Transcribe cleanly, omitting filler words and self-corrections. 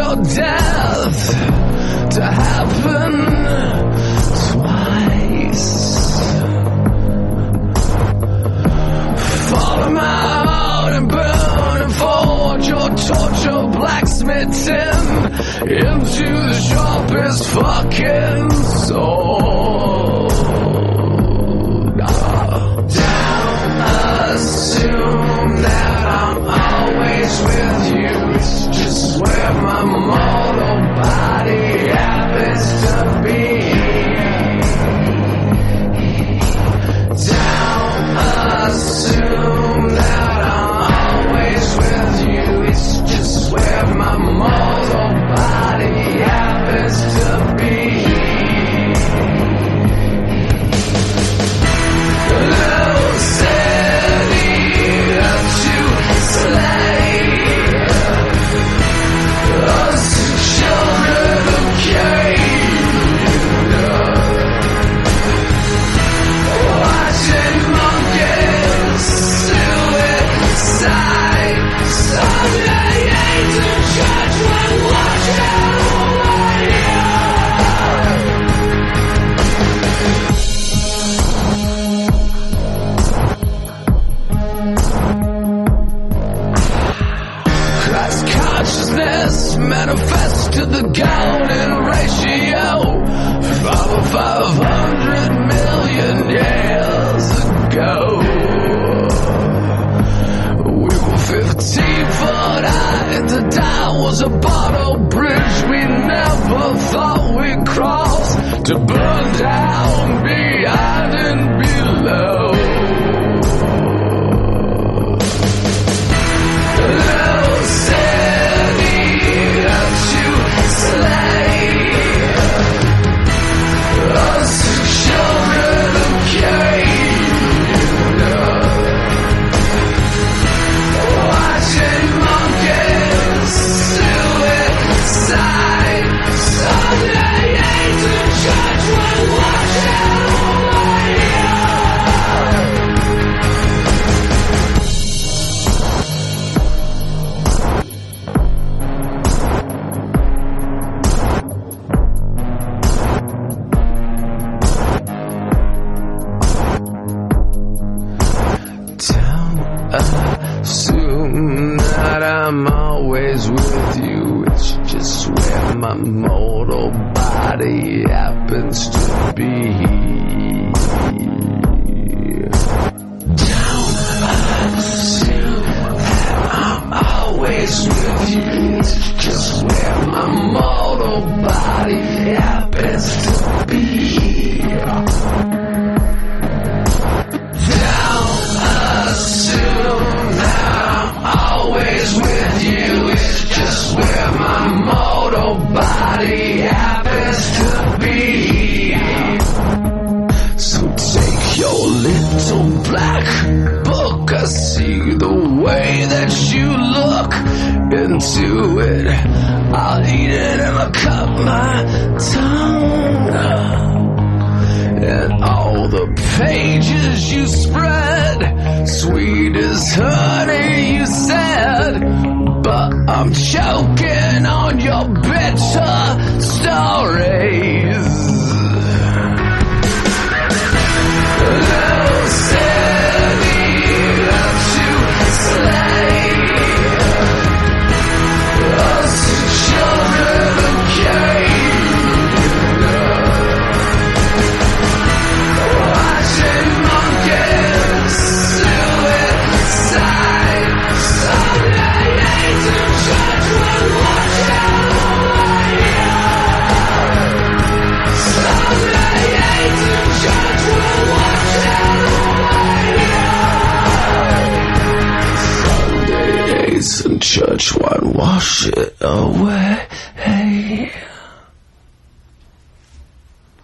your death to happen twice. Fall him out and burn and forge your torture blacksmithing into the sharpest fucking sword. Don't assume that I'm always with you. It's just where my mortal body happens to be. Don't assume that I'm always with you. It's just where my mortal body happens to be. Little city that you slay, us children of Cain, watching monkeys suicide. Someday angel judge will watch over you. Christ consciousness manifests to the golden ratio from 500 million years ago. We were 15 foot high, the dial was a bottle bridge we never thought we'd cross, to burn down behind and below. Little city that you slay, us children of Cain, watching monkeys suicide. Someday angel judge will watch over you. Don't assume that I'm always with you. It's just where my mortal body happens to be. Don't assume that I'm always with you. It's just where my mortal body happens to be. Don't assume that I'm always with you. It's just where my mortal body happens to be. So take your little black book. I see the way that you look into it. I'll eat it and I'll cut my tongue. And all the pages you spread, sweet as honey, you said. But I'm choking on your bitter stories. Little city that you slay, us children of Cain, watching monkeys suicide. Someday angel judge will watch over you. Someday angel judge will watch over you. Someday Ace and Church won't wash it away.